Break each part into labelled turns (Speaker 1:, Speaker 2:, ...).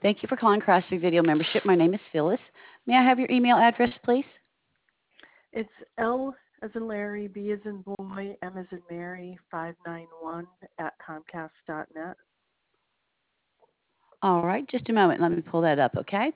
Speaker 1: Thank you for calling CrossFit Video Membership. My name is Phyllis. May I have your email address, please?
Speaker 2: It's L as in Larry, B as in boy, M as in Mary, 591 at Comcast.net.
Speaker 1: All right, just a moment. Let me pull that up, okay?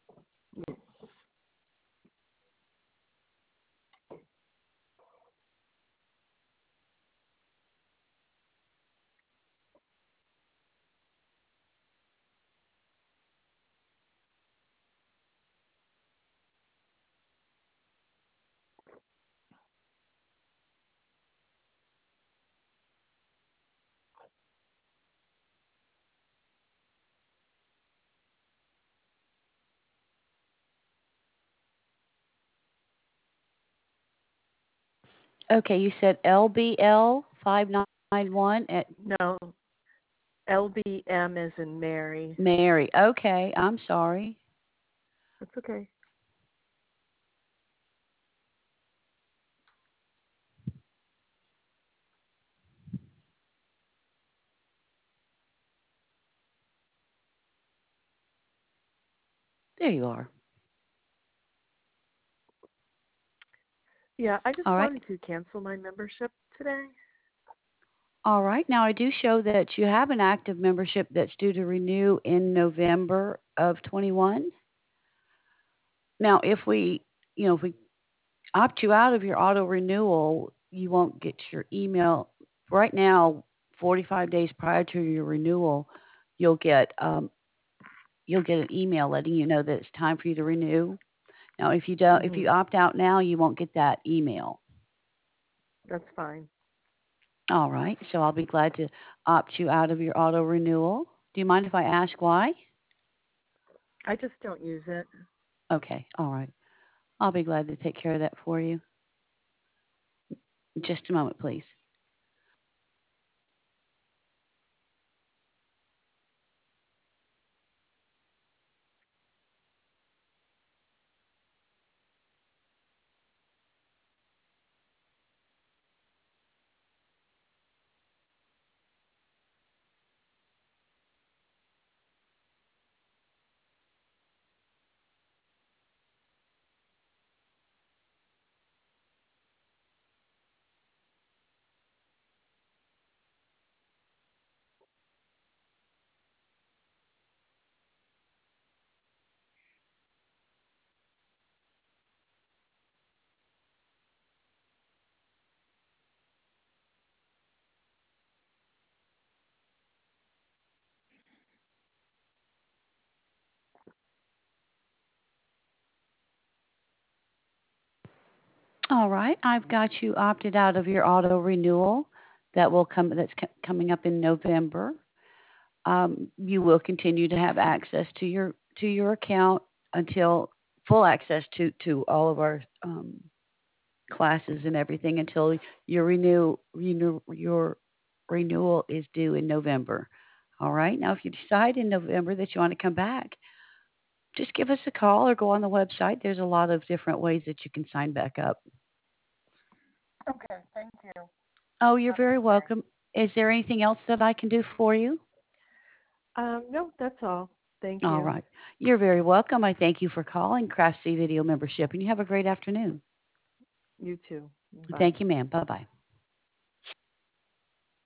Speaker 1: Okay, you said LBL 591 at
Speaker 2: No, LBM as in Mary.
Speaker 1: Mary. Okay, I'm sorry.
Speaker 2: That's okay.
Speaker 1: There you are.
Speaker 2: Yeah, I just
Speaker 1: All right.
Speaker 2: wanted to cancel my membership today.
Speaker 1: All right. Now, I do show that you have an active membership that's due to renew in November of 21. Now, if we opt you out of your auto renewal, you won't get your email. Right now, 45 days prior to your renewal, you'll get an email letting you know that it's time for you to renew. Now, if you opt out now, you won't get that email.
Speaker 2: That's fine.
Speaker 1: All right. So I'll be glad to opt you out of your auto renewal. Do you mind if I ask why?
Speaker 2: I just don't use it.
Speaker 1: Okay. All right. I'll be glad to take care of that for you. Just a moment, please. All right. I've got you opted out of your auto renewal coming up in November. You will continue to have access to your account until full access to all of our classes and everything until your renewal is due in November. All right. Now, if you decide in November that you want to come back, just give us a call or go on the website. There's a lot of different ways that you can sign back up.
Speaker 2: Okay, thank you.
Speaker 1: Oh, you're very welcome. Is there anything else that I can do for you?
Speaker 2: No, that's all. Thank
Speaker 1: All
Speaker 2: you.
Speaker 1: right. You're very welcome. I thank you for calling Craft C Video Membership, and you have a great afternoon.
Speaker 2: You too. Bye.
Speaker 1: Thank you, ma'am. Bye-bye.